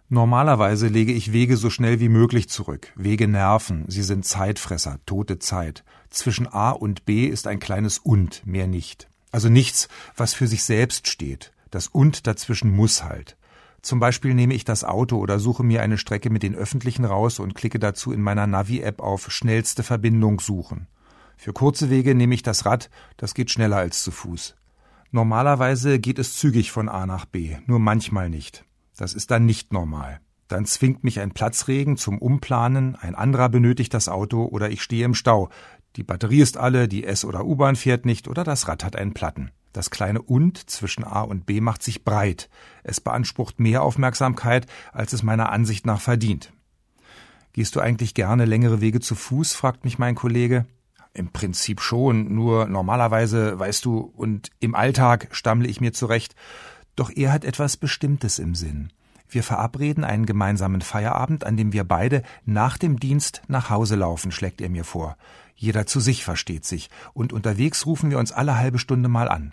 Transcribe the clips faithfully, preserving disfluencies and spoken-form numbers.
Normalerweise lege ich Wege so schnell wie möglich zurück. Wege nerven, sie sind Zeitfresser, tote Zeit. Zwischen A und B ist ein kleines Und, mehr nicht. Also nichts, was für sich selbst steht. Das Und dazwischen muss halt. Zum Beispiel nehme ich das Auto oder suche mir eine Strecke mit den Öffentlichen raus und klicke dazu in meiner Navi-App auf schnellste Verbindung suchen. Für kurze Wege nehme ich das Rad, das geht schneller als zu Fuß. Normalerweise geht es zügig von A nach B, nur manchmal nicht. Das ist dann nicht normal. Dann zwingt mich ein Platzregen zum Umplanen, ein anderer benötigt das Auto oder ich stehe im Stau. Die Batterie ist alle, die S- oder U-Bahn fährt nicht oder das Rad hat einen Platten. Das kleine Und zwischen A und B macht sich breit. Es beansprucht mehr Aufmerksamkeit, als es meiner Ansicht nach verdient. Gehst du eigentlich gerne längere Wege zu Fuß, fragt mich mein Kollege. Im Prinzip schon, nur normalerweise, weißt du, und im Alltag stammle ich mir zurecht. Doch er hat etwas Bestimmtes im Sinn. Wir verabreden einen gemeinsamen Feierabend, an dem wir beide nach dem Dienst nach Hause laufen, schlägt er mir vor. Jeder zu sich, versteht sich. Und unterwegs rufen wir uns alle halbe Stunde mal an.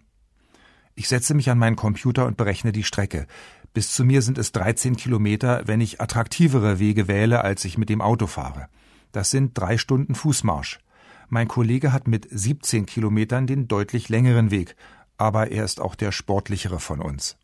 Ich setze mich an meinen Computer und berechne die Strecke. Bis zu mir sind es dreizehn Kilometer, wenn ich attraktivere Wege wähle, als ich mit dem Auto fahre. Das sind drei Stunden Fußmarsch. Mein Kollege hat mit siebzehn Kilometern den deutlich längeren Weg, aber er ist auch der sportlichere von uns.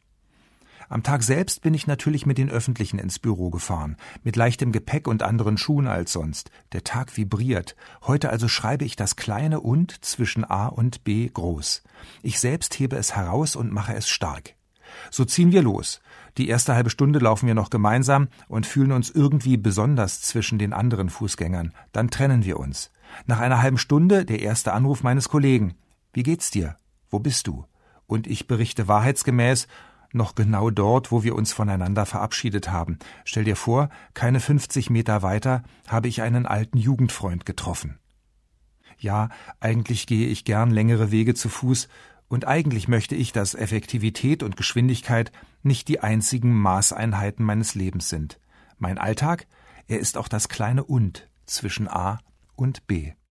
Am Tag selbst bin ich natürlich mit den Öffentlichen ins Büro gefahren, mit leichtem Gepäck und anderen Schuhen als sonst. Der Tag vibriert. Heute also schreibe ich das kleine Und zwischen A und B groß. Ich selbst hebe es heraus und mache es stark. So ziehen wir los. Die erste halbe Stunde laufen wir noch gemeinsam und fühlen uns irgendwie besonders zwischen den anderen Fußgängern. Dann trennen wir uns. Nach einer halben Stunde der erste Anruf meines Kollegen. Wie geht's dir? Wo bist du? Und ich berichte wahrheitsgemäß, noch genau dort, wo wir uns voneinander verabschiedet haben. Stell dir vor, keine fünfzig Meter weiter habe ich einen alten Jugendfreund getroffen. Ja, eigentlich gehe ich gern längere Wege zu Fuß und eigentlich möchte ich, dass Effektivität und Geschwindigkeit nicht die einzigen Maßeinheiten meines Lebens sind. Mein Alltag, er ist auch das kleine Und zwischen A und B.